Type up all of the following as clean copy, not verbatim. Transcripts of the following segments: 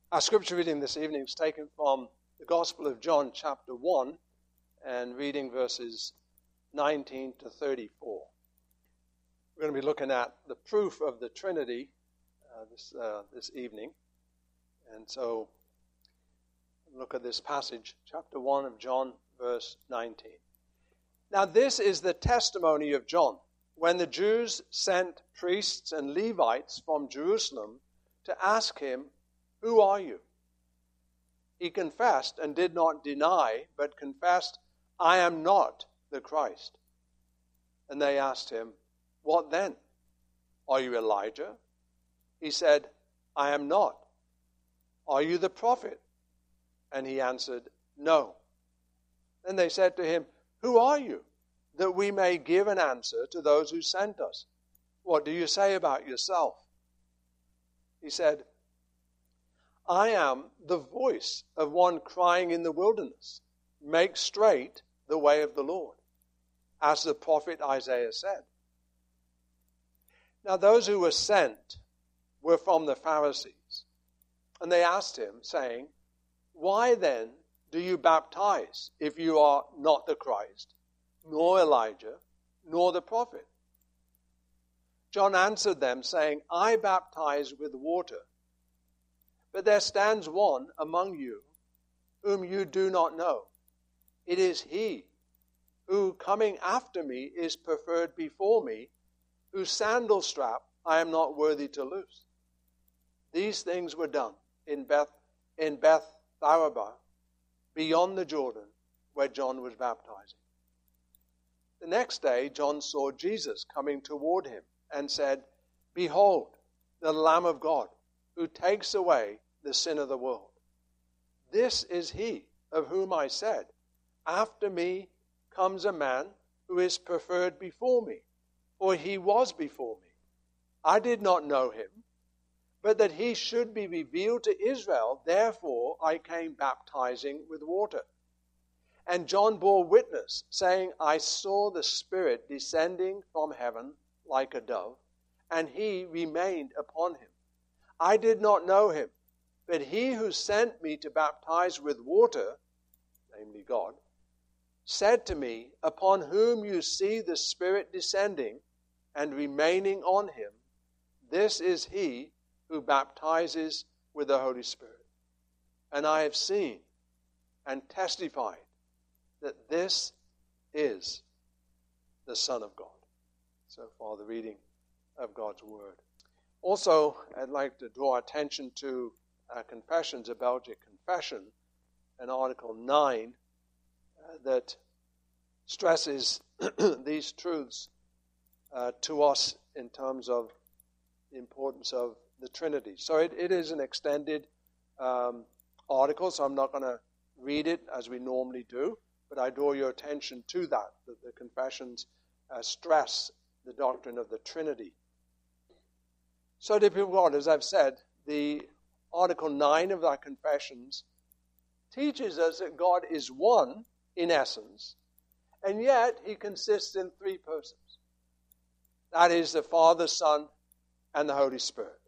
Our scripture reading this evening is taken from the Gospel of John, chapter 1, and reading verses 19 to 34. We're going to be looking at the proof of the Trinity this evening. And so, look at this passage, chapter 1 of John, verse 19. Now this is the testimony of John, when the Jews sent priests and Levites from Jerusalem to ask him, "Who are you?" He confessed and did not deny, but confessed, "I am not the Christ." And they asked him, "What then? Are you Elijah?" He said, "I am not." "Are you the prophet?" And he answered, "No." Then they said to him, "Who are you? That we may give an answer to those who sent us. What do you say about yourself?" He said, "I am the voice of one crying in the wilderness, 'Make straight the way of the Lord,' as the prophet Isaiah said." Now those who were sent were from the Pharisees, and they asked him, saying, "Why then do you baptize if you are not the Christ, nor Elijah, nor the prophet?" John answered them, saying, "I baptize with water, but there stands one among you whom you do not know. It is he who, coming after me, is preferred before me, whose sandal strap I am not worthy to loose." These things were done in Bethabara, beyond the Jordan, where John was baptizing. The next day John saw Jesus coming toward him and said, "Behold, the Lamb of God, who takes away the sin of the world. This is he of whom I said, 'After me comes a man who is preferred before me, for he was before me.' I did not know him, but that he should be revealed to Israel, therefore I came baptizing with water." And John bore witness, saying, "I saw the Spirit descending from heaven like a dove, and he remained upon him. I did not know him, but he who sent me to baptize with water," namely God, "said to me, 'Upon whom you see the Spirit descending and remaining on him, this is he who baptizes with the Holy Spirit.' And I have seen and testified that this is the Son of God." So far, the reading of God's Word. Also, I'd like to draw attention to Confessions, a Belgic Confession, and Article 9, that stresses these truths to us in terms of the importance of the Trinity. So it is an extended article, so I'm not going to read it as we normally do, but I draw your attention to that the Confessions stress the doctrine of the Trinity. So, dear people of God, as I've said, the Article 9 of our Confessions teaches us that God is one in essence, and yet he consists in three persons. That is the Father, Son, and the Holy Spirit.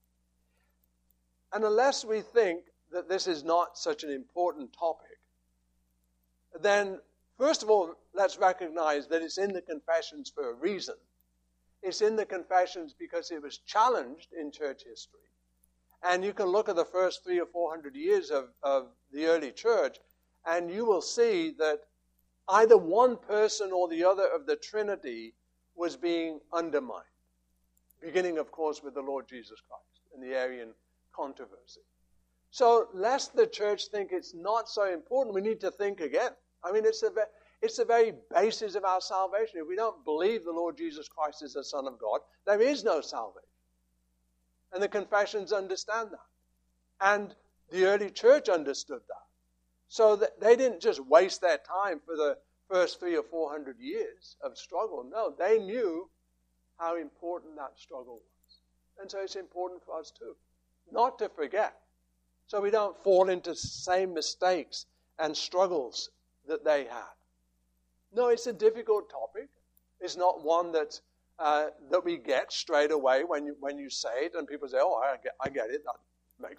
And unless we think that this is not such an important topic, then first of all, let's recognize that it's in the Confessions for a reason. It's in the Confessions because it was challenged in church history. And you can look at the first 300 or 400 years of the early church, and you will see that either one person or the other of the Trinity was being undermined. Beginning, of course, with the Lord Jesus Christ and the Arian controversy. So, lest the church think it's not so important, we need to think again. I mean, it's the very basis of our salvation. If we don't believe the Lord Jesus Christ is the Son of God, there is no salvation. And the Confessions understand that. And the early church understood that. So that they didn't just waste their time for the first 300 or 400 years of struggle. No, they knew how important that struggle was. And so it's important for us too, not to forget, so we don't fall into the same mistakes and struggles that they had. No, it's a difficult topic. It's not one that we get straight away when you say it, and people say, "Oh, I get it. That makes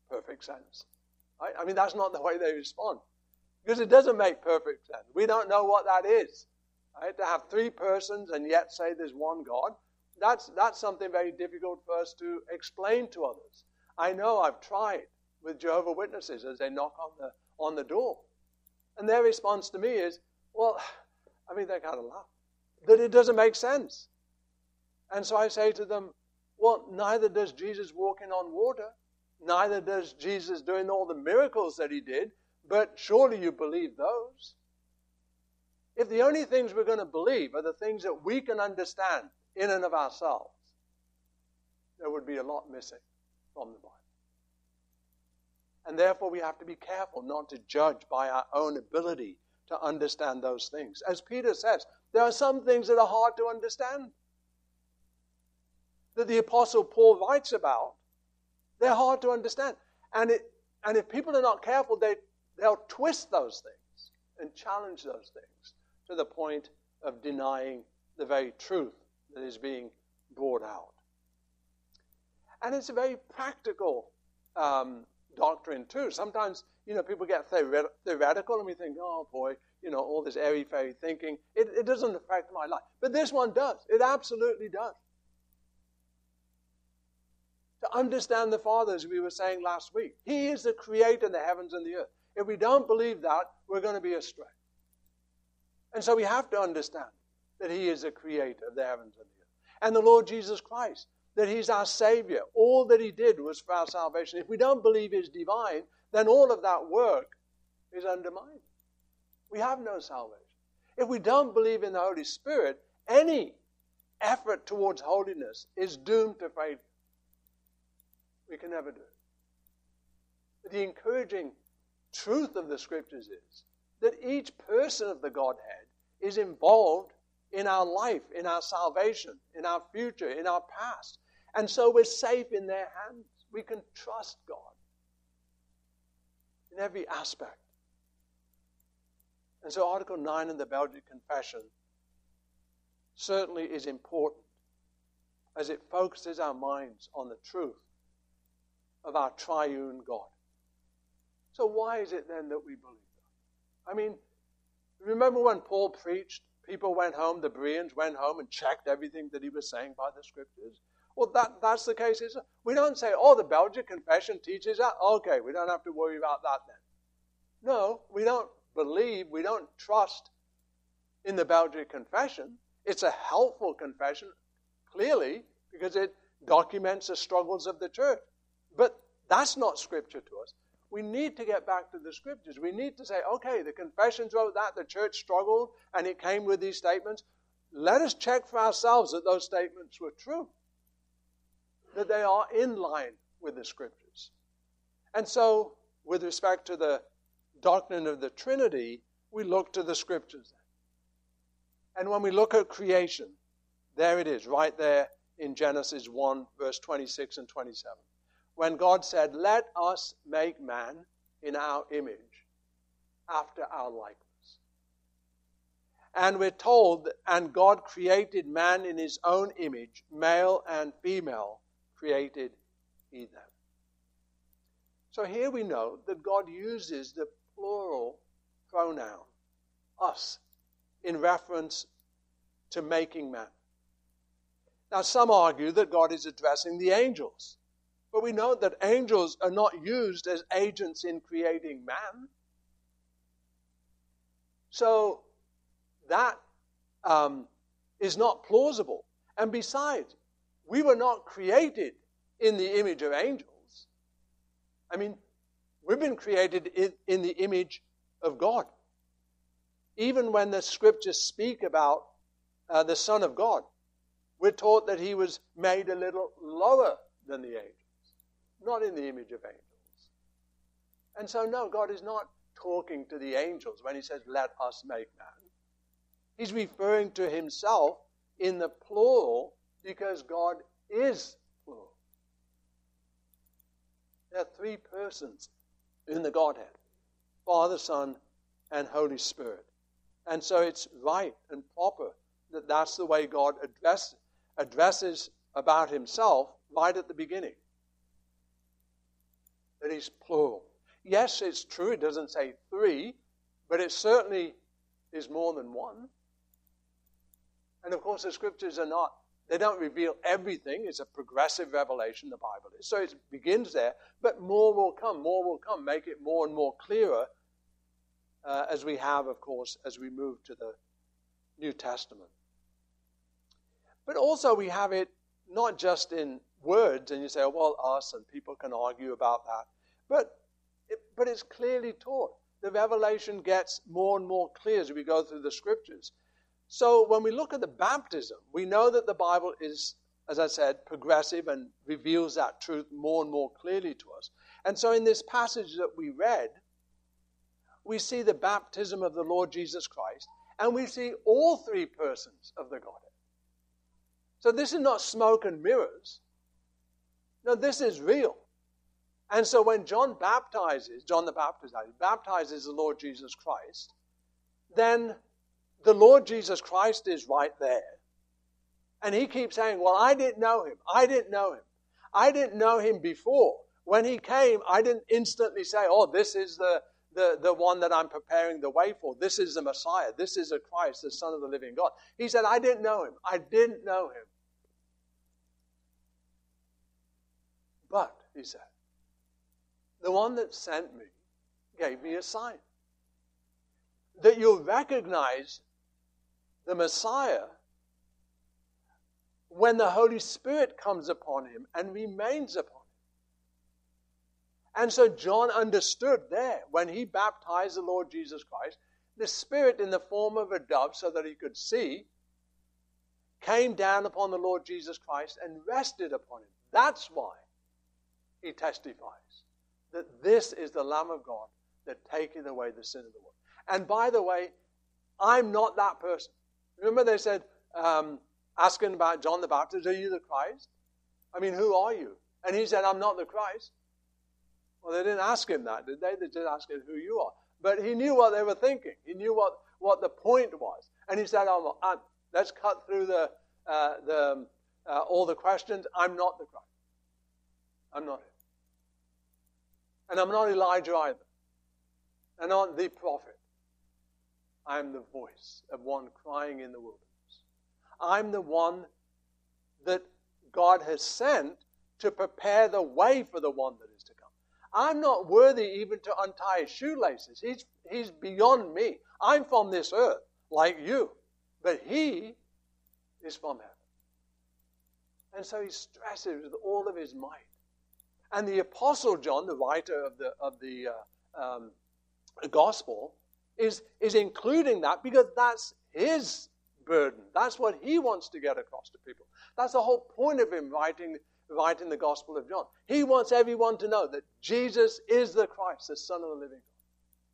perfect sense. Right? I mean, that's not the way they respond. Because it doesn't make perfect sense. We don't know what that is. Right? To have three persons and yet say there's one God, that's something very difficult for us to explain to others. I know I've tried with Jehovah's Witnesses as they knock on the door. And their response to me is, well, I mean, they kind of laugh. That it doesn't make sense. And so I say to them, well, neither does Jesus walking on water. Neither does Jesus doing all the miracles that he did. But surely you believe those. If the only things we're going to believe are the things that we can understand in and of ourselves, there would be a lot missing from the Bible. And therefore we have to be careful not to judge by our own ability to understand those things. As Peter says, there are some things that are hard to understand. That the Apostle Paul writes about, they're hard to understand. And if people are not careful, they'll twist those things and challenge those things to the point of denying the very truth that is being brought out. And it's a very practical doctrine too. Sometimes, people get theoretical and we think, oh boy, all this airy-fairy thinking. It doesn't affect my life. But this one does. It absolutely does. To understand the Father, as we were saying last week, he is the creator of the heavens and the earth. If we don't believe that, we're going to be astray. And so we have to understand that he is the creator of the heavens and the earth. And the Lord Jesus Christ, that he's our Savior. All that he did was for our salvation. If we don't believe he's divine, then all of that work is undermined. We have no salvation. If we don't believe in the Holy Spirit, any effort towards holiness is doomed to failure. We can never do it. But the encouraging truth of the Scriptures is that each person of the Godhead is involved in our life, in our salvation, in our future, in our past. And so we're safe in their hands. We can trust God in every aspect. And so Article 9 in the Belgic Confession certainly is important as it focuses our minds on the truth of our triune God. So why is it then that we believe that? I mean, remember when Paul preached, people went home, the Bereans went home and checked everything that he was saying by the Scriptures? Well, that's the case. We don't say, oh, the Belgic Confession teaches that. Okay, we don't have to worry about that then. No, we don't believe, we don't trust in the Belgic Confession. It's a helpful confession, clearly, because it documents the struggles of the church. But that's not Scripture to us. We need to get back to the Scriptures. We need to say, okay, the confessions wrote that, the church struggled, and it came with these statements. Let us check for ourselves that those statements were true, that they are in line with the Scriptures. And so, with respect to the doctrine of the Trinity, we look to the Scriptures. And when we look at creation, there it is, right there in Genesis 1, verse 26 and 27. When God said, let us make man in our image, after our likeness. And we're told, and God created man in his own image, male and female created he them. So here we know that God uses the plural pronoun, us, in reference to making man. Now some argue that God is addressing the angels. But we know that angels are not used as agents in creating man. So that is not plausible. And besides, we were not created in the image of angels. I mean, we've been created in the image of God. Even when the Scriptures speak about the Son of God, we're taught that he was made a little lower than the angels. Not in the image of angels. And so, no, God is not talking to the angels when he says, let us make man. He's referring to himself in the plural because God is plural. There are three persons in the Godhead, Father, Son, and Holy Spirit. And so it's right and proper that that's the way God addresses about himself right at the beginning. That he's plural. Yes, it's true, it doesn't say three, but it certainly is more than one. And of course, the scriptures they don't reveal everything. It's a progressive revelation, the Bible is. So it begins there, but more will come, make it more and more clearer as we have, of course, as we move to the New Testament. But also we have it not just in words, and you say, oh, well, us, and people can argue about that. But it's clearly taught. The revelation gets more and more clear as we go through the scriptures. So when we look at the baptism, we know that the Bible is, as I said, progressive and reveals that truth more and more clearly to us. And so in this passage that we read, we see the baptism of the Lord Jesus Christ, and we see all three persons of the Godhead. So this is not smoke and mirrors. No, this is real. And so when John the Baptist baptizes the Lord Jesus Christ, then the Lord Jesus Christ is right there. And he keeps saying, well, I didn't know him. I didn't know him. I didn't know him before. When he came, I didn't instantly say, oh, this is the one that I'm preparing the way for. This is the Messiah. This is the Christ, the Son of the living God. He said, I didn't know him. I didn't know him. But, he said, the one that sent me gave me a sign. That you'll recognize the Messiah when the Holy Spirit comes upon him and remains upon him. And so John understood there, when he baptized the Lord Jesus Christ, the Spirit in the form of a dove, so that he could see, came down upon the Lord Jesus Christ and rested upon him. That's why he testifies that this is the Lamb of God that taketh away the sin of the world. And by the way, I'm not that person. Remember they said, asking about John the Baptist, are you the Christ? I mean, who are you? And he said, I'm not the Christ. Well, they didn't ask him that, did they? They did ask him who you are. But he knew what they were thinking. He knew what the point was. And he said, let's cut through all the questions. I'm not the Christ. I'm not him. And I'm not Elijah either. I'm not the prophet. I am the voice of one crying in the wilderness. I'm the one that God has sent to prepare the way for the one that is to come. I'm not worthy even to untie his shoelaces. He's beyond me. I'm from this earth, like you. But he is from heaven. And so he stresses with all of his might. And the Apostle John, the writer of the Gospel, is including that because that's his burden. That's what he wants to get across to people. That's the whole point of him writing the Gospel of John. He wants everyone to know that Jesus is the Christ, the Son of the living God.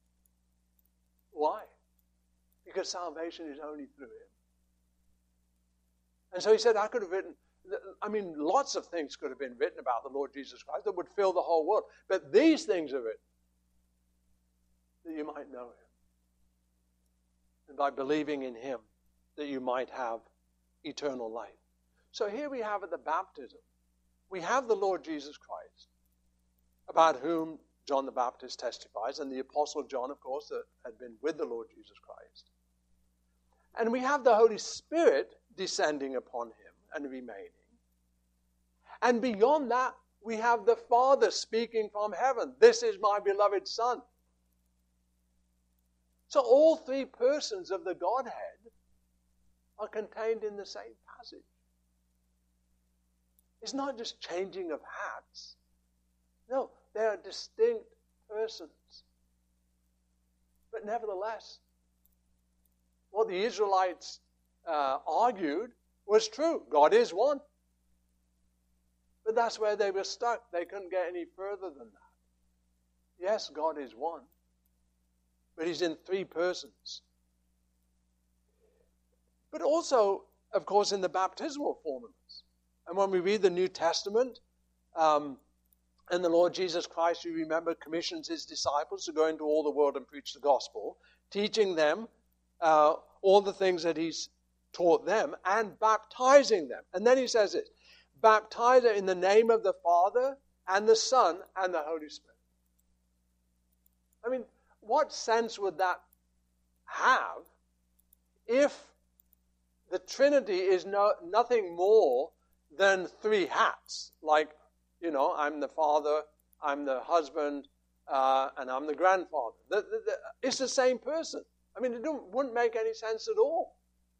Why? Because salvation is only through him. And so he said, I could have written, lots of things could have been written about the Lord Jesus Christ that would fill the whole world. But these things are written that you might know him. And by believing in him, that you might have eternal life. So here we have at the baptism, we have the Lord Jesus Christ, about whom John the Baptist testifies, and the Apostle John, of course, that had been with the Lord Jesus Christ. And we have the Holy Spirit descending upon him and remaining. And beyond that, we have the Father speaking from heaven. This is my beloved Son. So all three persons of the Godhead are contained in the same passage. It's not just changing of hats. No, they are distinct persons. But nevertheless, what the Israelites argued was true. God is one. But that's where they were stuck. They couldn't get any further than that. Yes, God is one. But he's in three persons. But also, of course, in the baptismal formulas. And when we read the New Testament, and the Lord Jesus Christ, you remember, commissions his disciples to go into all the world and preach the gospel, teaching them all the things that he's taught them and baptizing them. And then he says it, baptize them in the name of the Father and the Son and the Holy Spirit. I mean, what sense would that have if the Trinity is nothing more than three hats? Like, I'm the father, I'm the husband, and I'm the grandfather. It's the same person. I mean, it wouldn't make any sense at all.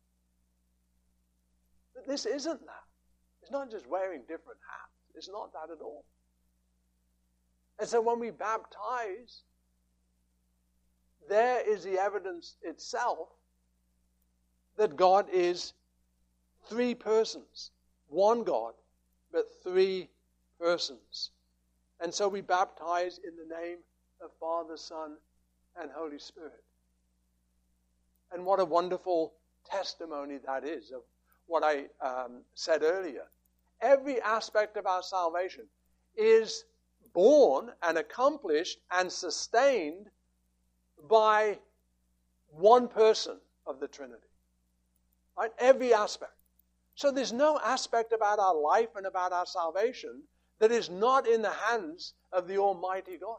But this isn't that. It's not just wearing different hats. It's not that at all. And so when we baptize, there is the evidence itself that God is three persons. One God, but three persons. And so we baptize in the name of Father, Son, and Holy Spirit. And what a wonderful testimony that is of what I said earlier. Every aspect of our salvation is born and accomplished and sustained by one person of the Trinity. Right? Every aspect. So there's no aspect about our life and about our salvation that is not in the hands of the Almighty God.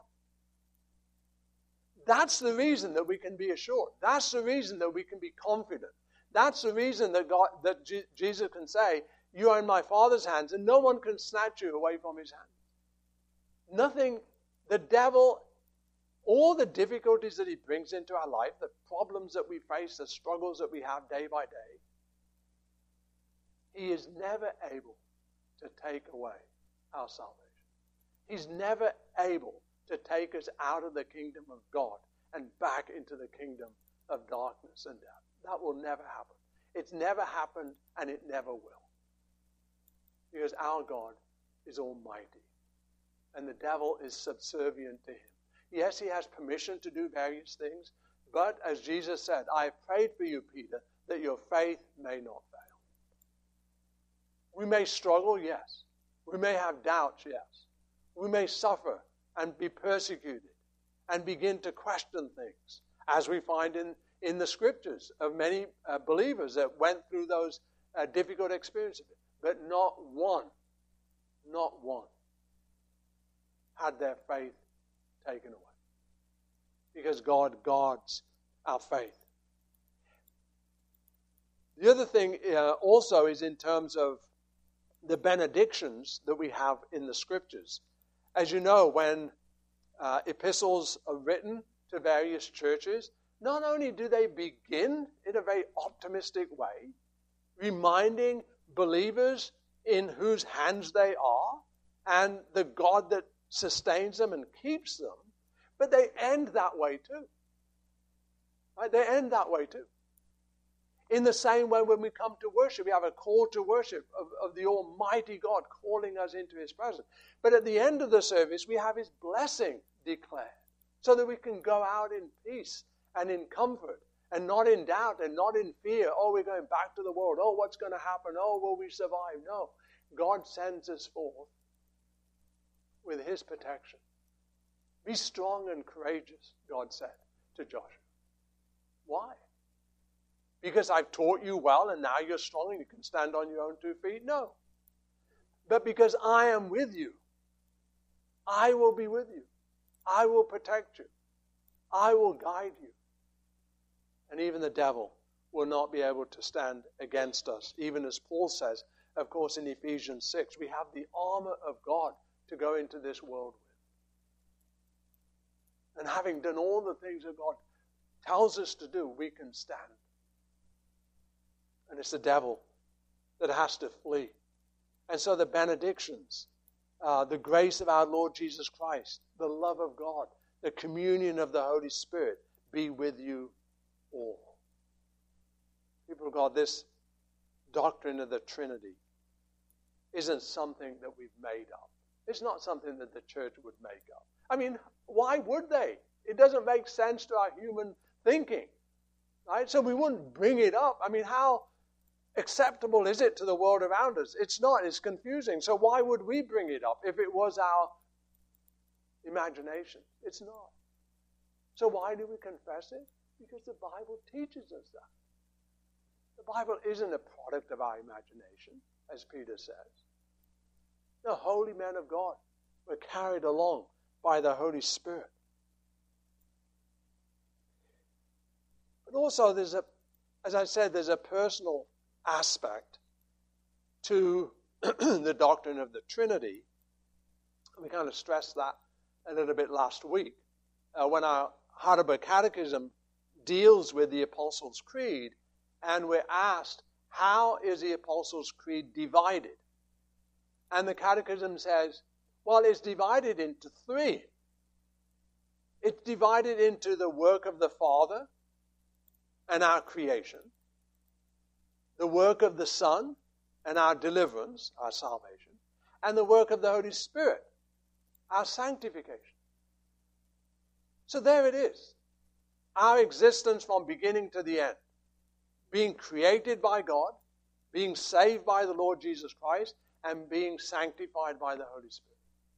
That's the reason that we can be assured. That's the reason that we can be confident. That's the reason that Jesus can say, "You are in my Father's hands," and no one can snatch you away from his hand. Nothing, the devil, all the difficulties that he brings into our life, the problems that we face, the struggles that we have day by day, he is never able to take away our salvation. He's never able to take us out of the kingdom of God and back into the kingdom of darkness and death. That will never happen. It's never happened, and it never will. Because our God is almighty, and the devil is subservient to him. Yes, he has permission to do various things, but as Jesus said, "I have prayed for you, Peter, that your faith may not fail." We may struggle, yes. We may have doubts, yes. We may suffer and be persecuted and begin to question things, as we find in the scriptures of many believers that went through those difficult experiences. But not one had their faith taken away. Because God guards our faith. The other thing also is in terms of the benedictions that we have in the scriptures. As you know, when epistles are written to various churches, not only do they begin in a very optimistic way, reminding believers in whose hands they are and the God that sustains them and keeps them, but they end that way too. Right? They end that way too. In the same way, when we come to worship, we have a call to worship of the Almighty God calling us into His presence. But at the end of the service, we have His blessing declared so that we can go out in peace and in comfort and not in doubt and not in fear. Oh, we're going back to the world. Oh, what's going to happen? Oh, will we survive? No. God sends us forth with His protection. Be strong and courageous, God said to Joshua. Why? Because I've taught you well and now you're strong and you can stand on your own 2 feet? No. But because I am with you. I will be with you. I will protect you. I will guide you. And even the devil will not be able to stand against us. Even as Paul says, of course, in Ephesians 6, we have the armor of God to go into this world with. And having done all the things that God tells us to do, we can stand. And it's the devil that has to flee. And so the benedictions, the grace of our Lord Jesus Christ, the love of God, the communion of the Holy Spirit be with you all. People of God, this doctrine of the Trinity isn't something that we've made up. It's not something that the church would make up. I mean, why would they? It doesn't make sense to our human thinking. Right? So we wouldn't bring it up. I mean, how acceptable is it to the world around us? It's not. It's confusing. So why would we bring it up if it was our imagination? It's not. So why do we confess it? Because the Bible teaches us that. The Bible isn't a product of our imagination, as Peter says. The holy men of God were carried along by the Holy Spirit. But also as I said, there's a personal aspect to the doctrine of the Trinity. We kind of stressed that a little bit last week when our Heidelberg Catechism deals with the Apostles' Creed, and we're asked, how is the Apostles' Creed divided? And the Catechism says, well, it's divided into three. It's divided into the work of the Father and our creation, the work of the Son and our deliverance, our salvation, and the work of the Holy Spirit, our sanctification. So there it is. Our existence from beginning to the end. Being created by God, being saved by the Lord Jesus Christ, and being sanctified by the Holy Spirit.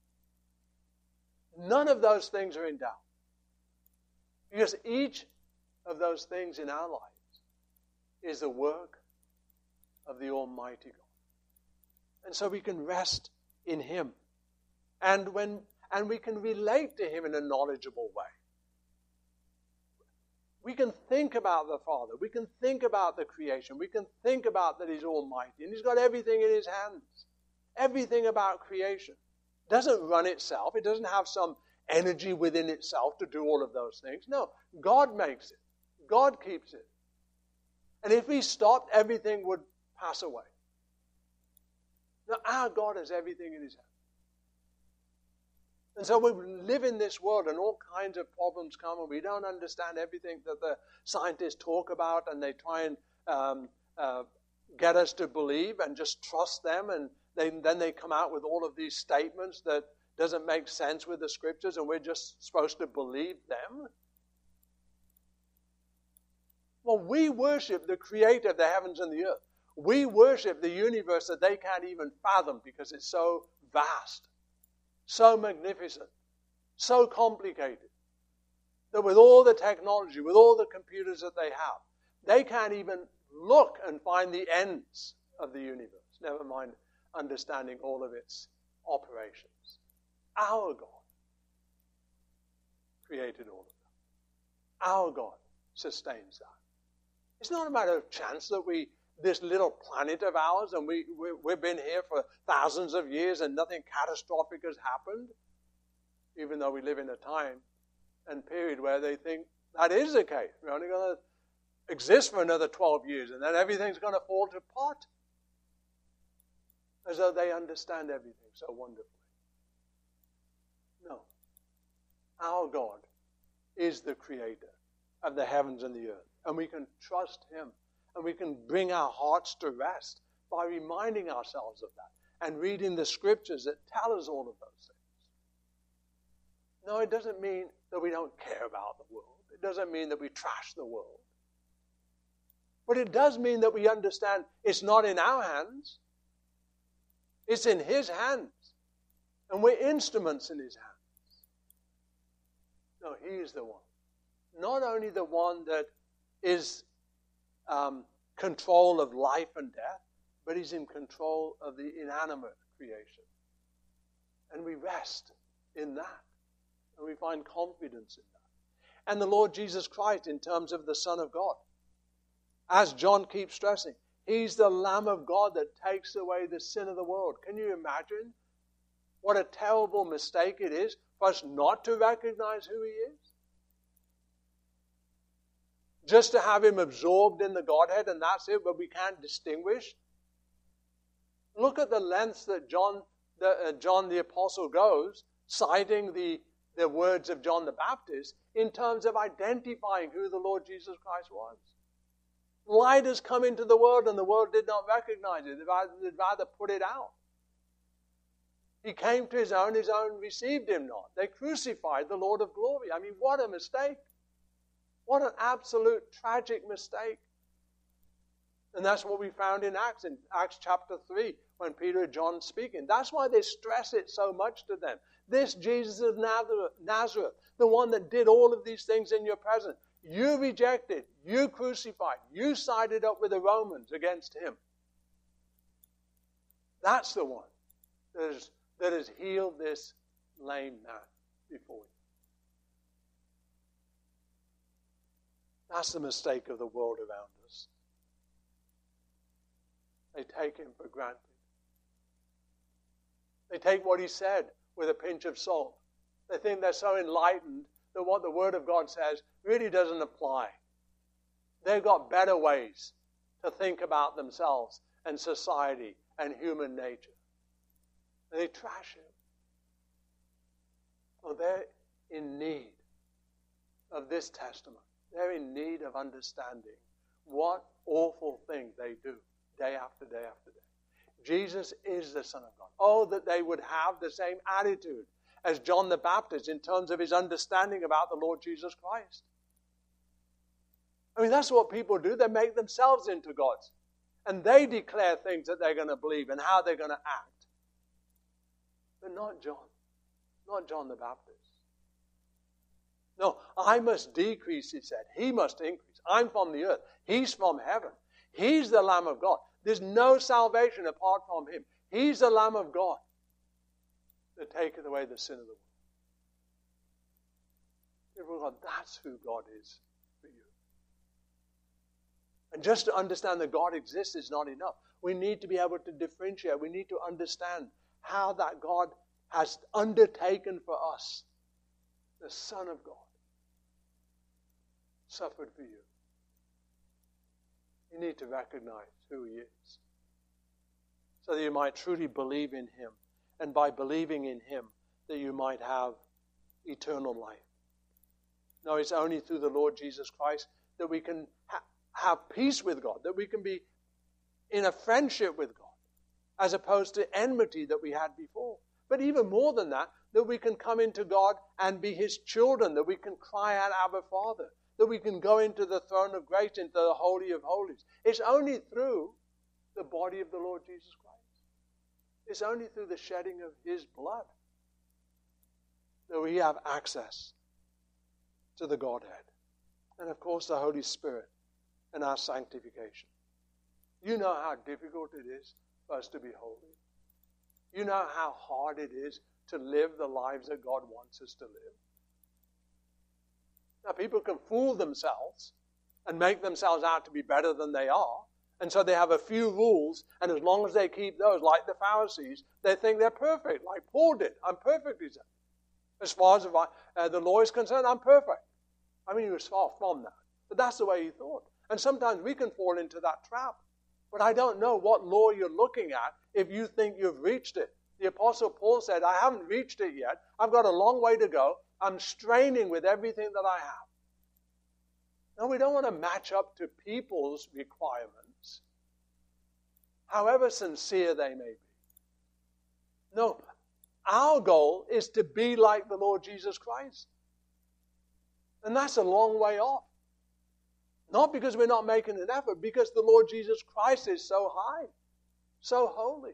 None of those things are in doubt. Because each of those things in our lives is the work of the Almighty God. And so we can rest in Him. And we can relate to Him in a knowledgeable way. We can think about the Father. We can think about the creation. We can think about that He's almighty. And He's got everything in His hands. Everything about creation. It doesn't run itself. It doesn't have some energy within itself to do all of those things. No, God makes it. God keeps it. And if He stopped, everything would pass away. Now, our God has everything in His hands. And so we live in this world and all kinds of problems come and we don't understand everything that the scientists talk about, and they try and get us to believe and just trust them, and then they come out with all of these statements that doesn't make sense with the Scriptures, and we're just supposed to believe them. Well, we worship the Creator of the heavens and the earth. We worship the universe that they can't even fathom because it's so vast. So magnificent, so complicated, that with all the technology, with all the computers that they have, they can't even look and find the ends of the universe, never mind understanding all of its operations. Our God created all of that. Our God sustains that. It's not a matter of chance that this little planet of ours, and we've been here for thousands of years and nothing catastrophic has happened, even though we live in a time and period where they think that is the case. We're only going to exist for another 12 years and then everything's going to fall to pot. As though they understand everything so wonderfully. No. Our God is the creator of the heavens and the earth, and we can trust Him. And we can bring our hearts to rest by reminding ourselves of that and reading the Scriptures that tell us all of those things. No, it doesn't mean that we don't care about the world. It doesn't mean that we trash the world. But it does mean that we understand it's not in our hands. It's in His hands. And we're instruments in His hands. No, He is the one. Not only the one that is control of life and death, but He's in control of the inanimate creation. And we rest in that. And we find confidence in that. And the Lord Jesus Christ in terms of the Son of God. As John keeps stressing, He's the Lamb of God that takes away the sin of the world. Can you imagine what a terrible mistake it is for us not to recognize who He is? Just to have Him absorbed in the Godhead and that's it, but we can't distinguish. Look at the lengths that John the Apostle goes, citing the words of John the Baptist in terms of identifying who the Lord Jesus Christ was. Light has come into the world and the world did not recognize it. They'd rather put it out. He came to His own received Him not. They crucified the Lord of glory. I mean, what a mistake. What an absolute tragic mistake. And that's what we found in Acts chapter 3, when Peter and John speaking. That's why they stress it so much to them. This Jesus of Nazareth, the one that did all of these things in your presence, you rejected, you crucified, you sided up with the Romans against Him. That's the one that has healed this lame man before you. That's the mistake of the world around us. They take him for granted. They take what he said with a pinch of salt. They think they're so enlightened that what the Word of God says really doesn't apply. They've got better ways to think about themselves and society and human nature. And they trash him. Well, they're in need of this testament. They're in need of understanding what awful thing they do day after day after day. Jesus is the Son of God. Oh, that they would have the same attitude as John the Baptist in terms of his understanding about the Lord Jesus Christ. I mean, that's what people do. They make themselves into gods. And they declare things that they're going to believe and how they're going to act. But not John. Not John the Baptist. No, I must decrease, he said. He must increase. I'm from the earth. He's from heaven. He's the Lamb of God. There's no salvation apart from him. He's the Lamb of God that taketh away the sin of the world. People God, that's who God is for you. And just to understand that God exists is not enough. We need to be able to differentiate. We need to understand how that God has undertaken for us. The Son of God suffered for you. You need to recognize who he is, so that you might truly believe in him, and by believing in him, that you might have eternal life. No, it's only through the Lord Jesus Christ that we can have peace with God, that we can be in a friendship with God, as opposed to enmity that we had before. But even more than that, that we can come into God and be his children, that we can cry out, Abba, Father, that we can go into the throne of grace, into the Holy of Holies. It's only through the body of the Lord Jesus Christ. It's only through the shedding of his blood that we have access to the Godhead. And of course, the Holy Spirit and our sanctification. You know how difficult it is for us to be holy. You know how hard it is to live the lives that God wants us to live. Now, people can fool themselves and make themselves out to be better than they are. And so they have a few rules, and as long as they keep those, like the Pharisees, they think they're perfect, like Paul did. I'm perfect, he said. As far as the law is concerned, I'm perfect. I mean, he was far from that. But that's the way he thought. And sometimes we can fall into that trap. But I don't know what law you're looking at if you think you've reached it. The Apostle Paul said, I haven't reached it yet. I've got a long way to go. I'm straining with everything that I have. No, we don't want to match up to people's requirements, however sincere they may be. No, our goal is to be like the Lord Jesus Christ. And that's a long way off. Not because we're not making an effort, because the Lord Jesus Christ is so high, so holy.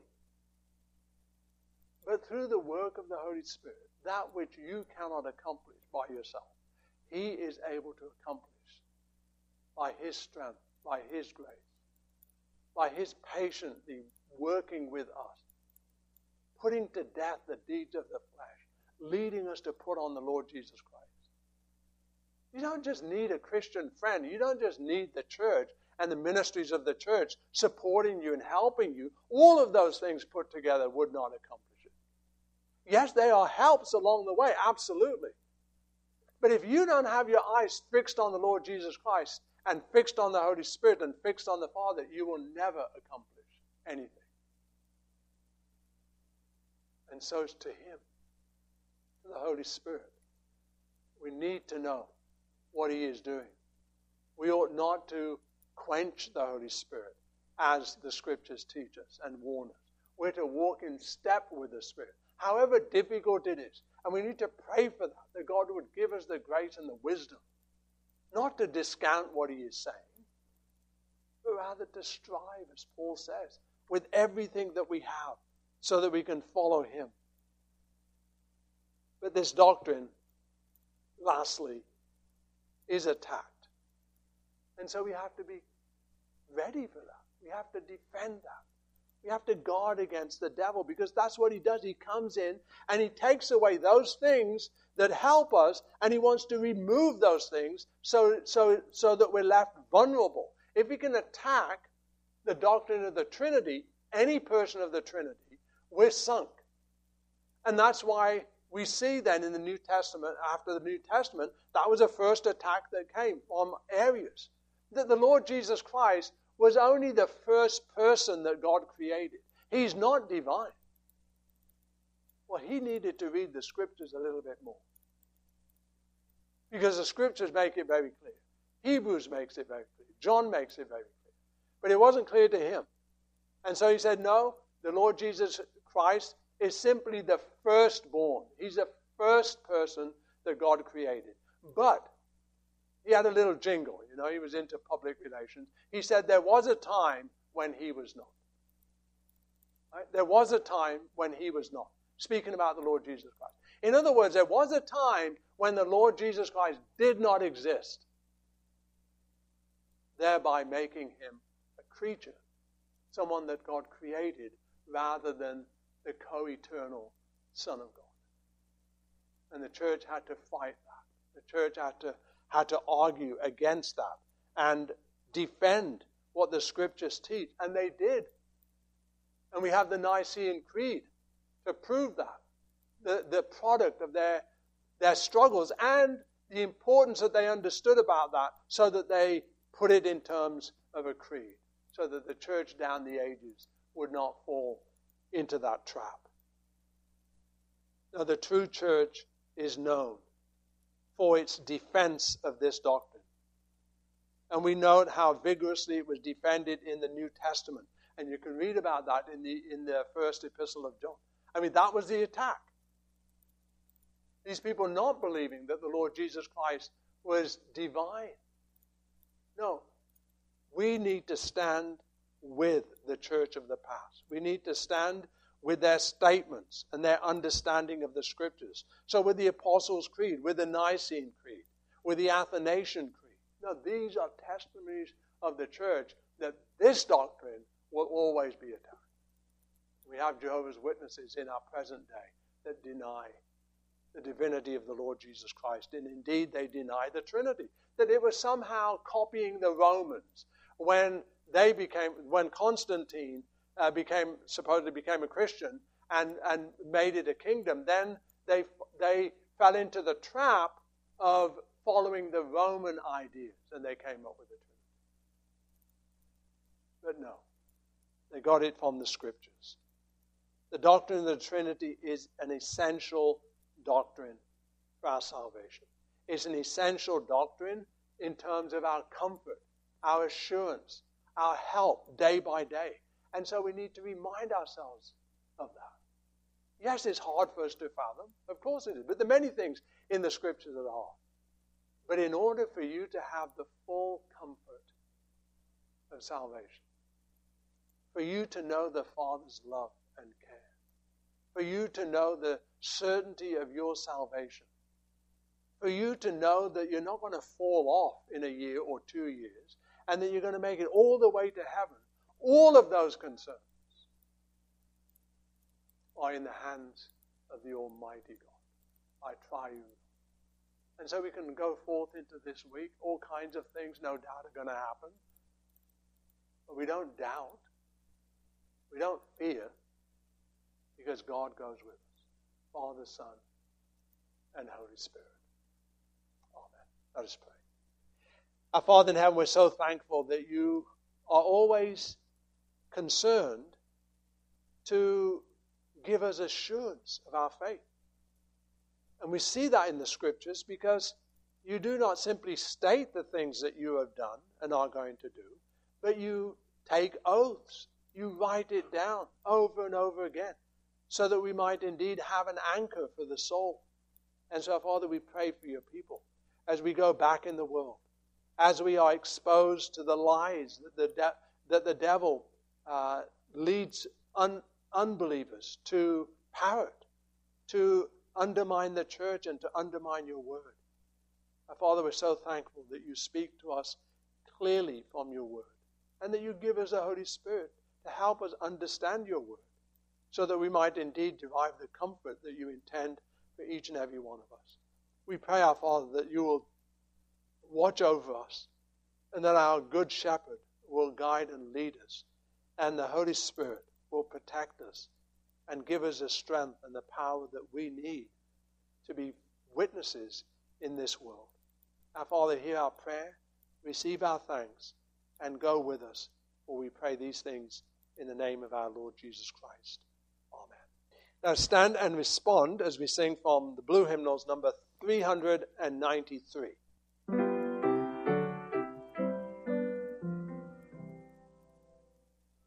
But through the work of the Holy Spirit, that which you cannot accomplish by yourself, he is able to accomplish by his strength, by his grace, by his patiently working with us, putting to death the deeds of the flesh, leading us to put on the Lord Jesus Christ. You don't just need a Christian friend. You don't just need the church and the ministries of the church supporting you and helping you. All of those things put together would not accomplish it. Yes, they are helps along the way, absolutely. But if you don't have your eyes fixed on the Lord Jesus Christ and fixed on the Holy Spirit and fixed on the Father, you will never accomplish anything. And so it's to him, to the Holy Spirit. We need to know what he is doing. We ought not to quench the Holy Spirit, as the Scriptures teach us and warn us. We're to walk in step with the Spirit, however difficult it is. And we need to pray for that God would give us the grace and the wisdom, not to discount what he is saying, but rather to strive, as Paul says, with everything that we have, so that we can follow him. But this doctrine, lastly, is attacked. And so we have to be ready for that. We have to defend that. We have to guard against the devil, because that's what he does. He comes in and he takes away those things that help us, and he wants to remove those things so that we're left vulnerable. If we can attack the doctrine of the Trinity, any person of the Trinity, we're sunk. And that's why we see then in the New Testament, after the New Testament, that was the first attack that came from Arius. That the Lord Jesus Christ was only the first person that God created. He's not divine. Well, he needed to read the Scriptures a little bit more. Because the Scriptures make it very clear. Hebrews makes it very clear. John makes it very clear. But it wasn't clear to him. And so he said, no, the Lord Jesus Christ is simply the firstborn. He's the first person that God created. But he had a little jingle. He was into public relations. He said there was a time when he was not. Right? There was a time when he was not. Speaking about the Lord Jesus Christ. In other words, there was a time when the Lord Jesus Christ did not exist, thereby making him a creature, someone that God created rather than the co-eternal Son of God. And the church had to fight that. The church had to argue against that and defend what the Scriptures teach. And they did. And we have the Nicene Creed to prove that. The product of their struggles and the importance that they understood about that, so that they put it in terms of a creed, so that the church down the ages would not fall into that trap. Now, the true church is known for its defense of this doctrine. And we note how vigorously it was defended in the New Testament. And you can read about that in the first epistle of John. I mean, that was the attack. These people not believing that the Lord Jesus Christ was divine. No. We need to stand with the church of the past. We need to stand with their statements and their understanding of the Scriptures. So with the Apostles' Creed, with the Nicene Creed, with the Athanasian Creed. Now, these are testimonies of the church that this doctrine will always be attacked. We have Jehovah's Witnesses in our present day that deny the divinity of the Lord Jesus Christ. And indeed, they deny the Trinity. That it was somehow copying the Romans when Constantine supposedly became a Christian and made it a kingdom. Then they fell into the trap of following the Roman ideas, and they came up with the Trinity. But no, they got it from the Scriptures. The doctrine of the Trinity is an essential doctrine for our salvation. It's an essential doctrine in terms of our comfort, our assurance, our help day by day. And so we need to remind ourselves of that. Yes, it's hard for us to fathom. Of course it is. But there are many things in the Scriptures that are hard. But in order for you to have the full comfort of salvation, for you to know the Father's love and care, for you to know the certainty of your salvation, for you to know that you're not going to fall off in a year or 2 years, and that you're going to make it all the way to heaven, all of those concerns are in the hands of the Almighty God. I try you. And so we can go forth into this week. All kinds of things, no doubt, are going to happen. But we don't doubt. We don't fear, because God goes with us. Father, Son, and Holy Spirit. Amen. Let us pray. Our Father in heaven, we're so thankful that you are always concerned to give us assurance of our faith. And we see that in the Scriptures, because you do not simply state the things that you have done and are going to do, but you take oaths. You write it down over and over again, so that we might indeed have an anchor for the soul. And so, Father, we pray for your people as we go back in the world, as we are exposed to the lies that the devil leads unbelievers to parrot, to undermine the church and to undermine your word. Father, we're so thankful that you speak to us clearly from your word, and that you give us the Holy Spirit to help us understand your word, so that we might indeed derive the comfort that you intend for each and every one of us. We pray, our Father, that you will watch over us and that our good shepherd will guide and lead us, and the Holy Spirit will protect us and give us the strength and the power that we need to be witnesses in this world. Our Father, hear our prayer, receive our thanks, and go with us, for we pray these things in the name of our Lord Jesus Christ. Amen. Now stand and respond as we sing from the Blue Hymnals, number 393.